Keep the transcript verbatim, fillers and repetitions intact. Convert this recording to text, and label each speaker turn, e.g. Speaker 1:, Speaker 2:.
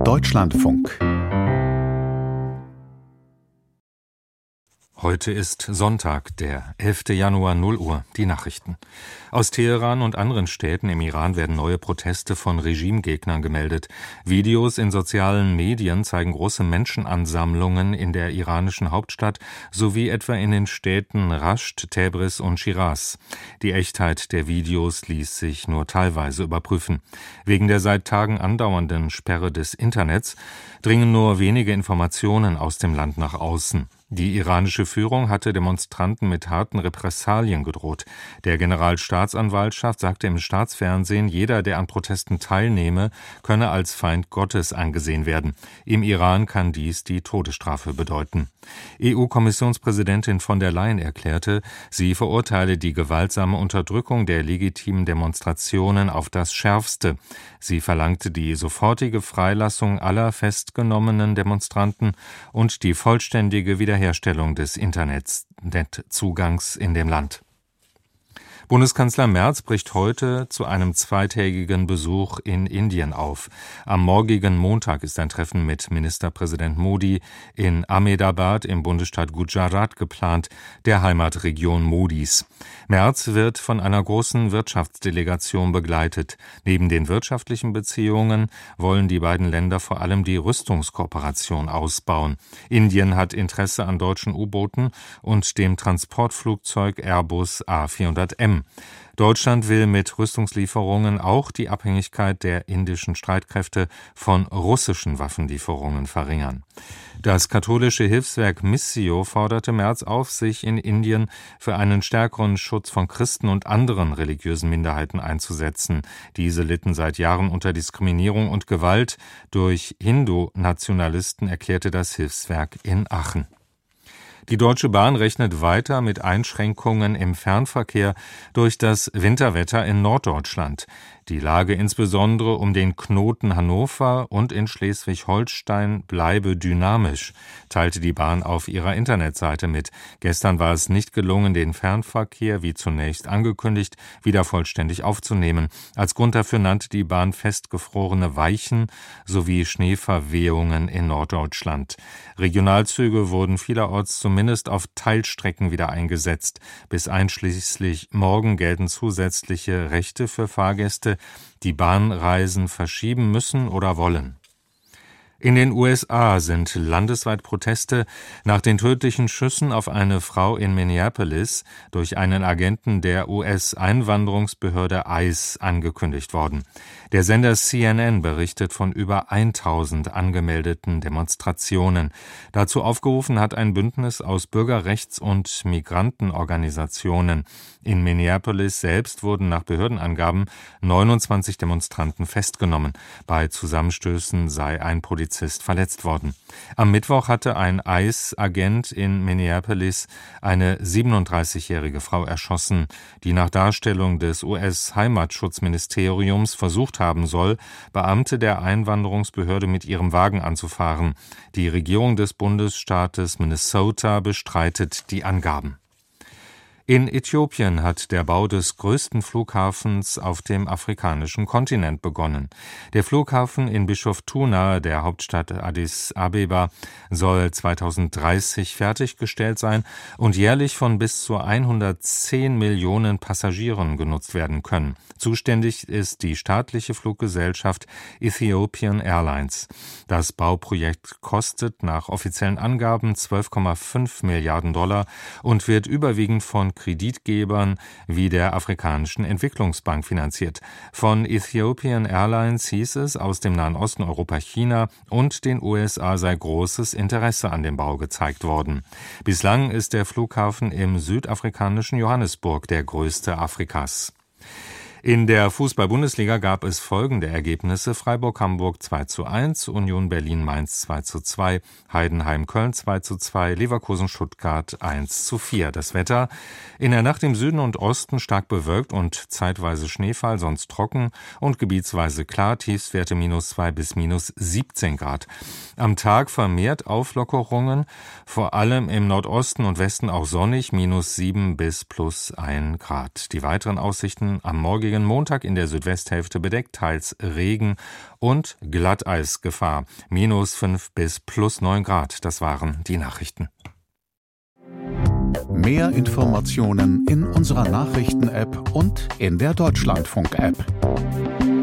Speaker 1: Deutschlandfunk.
Speaker 2: Heute ist Sonntag, der elfter Januar, null Uhr, die Nachrichten. Aus Teheran und anderen Städten im Iran werden neue Proteste von Regimegegnern gemeldet. Videos in sozialen Medien zeigen große Menschenansammlungen in der iranischen Hauptstadt sowie etwa in den Städten Rasht, Tabriz und Schiraz. Die Echtheit der Videos ließ sich nur teilweise überprüfen. Wegen der seit Tagen andauernden Sperre des Internets dringen nur wenige Informationen aus dem Land nach außen. Die iranische Führung hatte Demonstranten mit harten Repressalien gedroht. Der Generalstaatsanwaltschaft sagte im Staatsfernsehen, jeder, der an Protesten teilnehme, könne als Feind Gottes angesehen werden. Im Iran kann dies die Todesstrafe bedeuten. E U-Kommissionspräsidentin von der Leyen erklärte, sie verurteile die gewaltsame Unterdrückung der legitimen Demonstrationen auf das Schärfste. Sie verlangte die sofortige Freilassung aller festgenommenen Demonstranten und die vollständige Wiederherstellung des Internetzugangs in dem Land. Bundeskanzler Merz bricht heute zu einem zweitägigen Besuch in Indien auf. Am morgigen Montag ist ein Treffen mit Ministerpräsident Modi in Ahmedabad im Bundesstaat Gujarat geplant, der Heimatregion Modis. Merz wird von einer großen Wirtschaftsdelegation begleitet. Neben den wirtschaftlichen Beziehungen wollen die beiden Länder vor allem die Rüstungskooperation ausbauen. Indien hat Interesse an deutschen U-Booten und dem Transportflugzeug Airbus A vierhundert M. Deutschland will mit Rüstungslieferungen auch die Abhängigkeit der indischen Streitkräfte von russischen Waffenlieferungen verringern. Das katholische Hilfswerk Missio forderte Merz auf, sich in Indien für einen stärkeren Schutz von Christen und anderen religiösen Minderheiten einzusetzen. Diese litten seit Jahren unter Diskriminierung und Gewalt durch Hindu-Nationalisten, erklärte das Hilfswerk in Aachen. Die Deutsche Bahn rechnet weiter mit Einschränkungen im Fernverkehr durch das Winterwetter in Norddeutschland. Die Lage insbesondere um den Knoten Hannover und in Schleswig-Holstein bleibe dynamisch, teilte die Bahn auf ihrer Internetseite mit. Gestern war es nicht gelungen, den Fernverkehr, wie zunächst angekündigt, wieder vollständig aufzunehmen. Als Grund dafür nannte die Bahn festgefrorene Weichen sowie Schneeverwehungen in Norddeutschland. Regionalzüge wurden vielerorts zumindest auf Teilstrecken wieder eingesetzt. Bis einschließlich morgen gelten zusätzliche Rechte für Fahrgäste, die Bahnreisen verschieben müssen oder wollen. In den U S A sind landesweit Proteste nach den tödlichen Schüssen auf eine Frau in Minneapolis durch einen Agenten der U S-Einwanderungsbehörde ICE angekündigt worden. Der Sender C N N berichtet von über tausend angemeldeten Demonstrationen. Dazu aufgerufen hat ein Bündnis aus Bürgerrechts- und Migrantenorganisationen. In Minneapolis selbst wurden nach Behördenangaben neunundzwanzig Demonstranten festgenommen. Bei Zusammenstößen sei ein Polizist verletzt worden. Am Mittwoch hatte ein ICE-Agent in Minneapolis eine siebenunddreißigjährige Frau erschossen, die nach Darstellung des U S-Heimatschutzministeriums versucht haben soll, Beamte der Einwanderungsbehörde mit ihrem Wagen anzufahren. Die Regierung des Bundesstaates Minnesota bestreitet die Angaben. In Äthiopien hat der Bau des größten Flughafens auf dem afrikanischen Kontinent begonnen. Der Flughafen in Bishoftu nahe der Hauptstadt Addis Abeba soll zweitausenddreißig fertiggestellt sein und jährlich von bis zu hundertzehn Millionen Passagieren genutzt werden können. Zuständig ist die staatliche Fluggesellschaft Ethiopian Airlines. Das Bauprojekt kostet nach offiziellen Angaben zwölf Komma fünf Milliarden Dollar und wird überwiegend von Kreditgebern wie der Afrikanischen Entwicklungsbank finanziert. Von Ethiopian Airlines hieß es, aus dem Nahen Osten, Europa, China und den U S A sei großes Interesse an dem Bau gezeigt worden. Bislang ist der Flughafen im südafrikanischen Johannesburg der größte Afrikas. In der Fußball-Bundesliga gab es folgende Ergebnisse: Freiburg-Hamburg zwei zu eins, Union Berlin-Mainz zwei zu zwei, Heidenheim-Köln zwei zu zwei, Leverkusen-Stuttgart eins zu vier. Das Wetter: in der Nacht im Süden und Osten stark bewölkt und zeitweise Schneefall, sonst trocken und gebietsweise klar, Tiefstwerte minus zwei bis minus siebzehn Grad. Am Tag vermehrt Auflockerungen, vor allem im Nordosten und Westen auch sonnig, minus sieben bis plus ein Grad. Die weiteren Aussichten: am morgigen morgigen Montag in der Südwesthälfte bedeckt, teils Regen und Glatteisgefahr. Minus fünf bis plus neun Grad. Das waren die Nachrichten.
Speaker 1: Mehr Informationen in unserer Nachrichten-App und in der Deutschlandfunk-App.